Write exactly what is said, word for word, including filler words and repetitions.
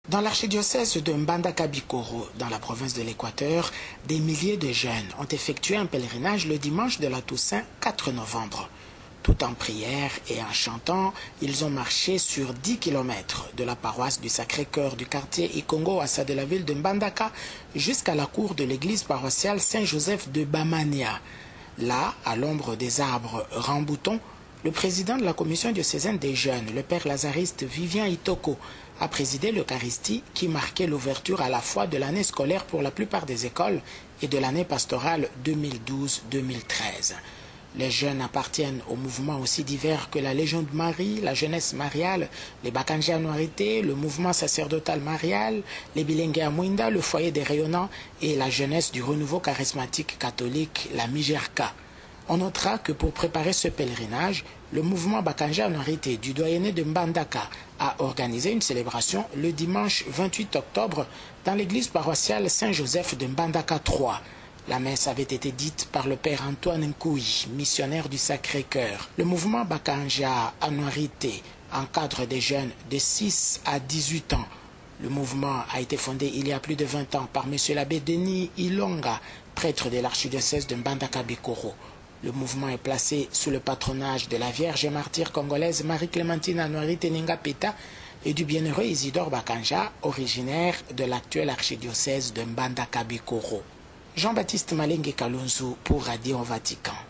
Dans l'archidiocèse de Mbandaka-Bikoro, dans la province de l'Équateur, des milliers de jeunes ont effectué un pèlerinage le dimanche de la Toussaint quatre novembre. Tout en prière et en chantant, ils ont marché sur dix kilomètres de la paroisse du Sacré-Cœur du quartier Ikongo-Assa de la ville de Mbandaka jusqu'à la cour de l'église paroissiale Saint-Joseph de Bamania. Là, à l'ombre des arbres ramboutons, le président de la commission diocésaine des jeunes, le père lazariste Vivien Itoko, a présidé l'Eucharistie qui marquait l'ouverture à la fois de l'année scolaire pour la plupart des écoles et de l'année pastorale deux mille douze deux mille treize. Les jeunes appartiennent aux mouvements aussi divers que la Légion de Marie, la jeunesse mariale, les Bakanja Anuarité, le mouvement sacerdotal marial, les Bilengue Amouinda, le foyer des rayonnants et la jeunesse du renouveau charismatique catholique, la Mijerka. On notera que pour préparer ce pèlerinage, le mouvement Bakanja Anuarité du doyenné de Mbandaka a organisé une célébration le dimanche vingt-huit octobre dans l'église paroissiale Saint-Joseph de Mbandaka trois. La messe avait été dite par le père Antoine Nkouy, missionnaire du Sacré-Cœur. Le mouvement Bakanja Anuarité encadre des jeunes de six à dix-huit ans. Le mouvement a été fondé il y a plus de vingt ans par M. l'abbé Denis Ilonga, prêtre de l'archidiocèse de Mbandaka-Bikoro. Le mouvement est placé sous le patronage de la Vierge et martyre congolaise Marie-Clémentine Anuarité Ningapeta et du bienheureux Isidore Bakanja, originaire de l'actuel archidiocèse de Mbandaka-Bikoro. Jean-Baptiste Malenge Kalunzu pour Radio Vatican.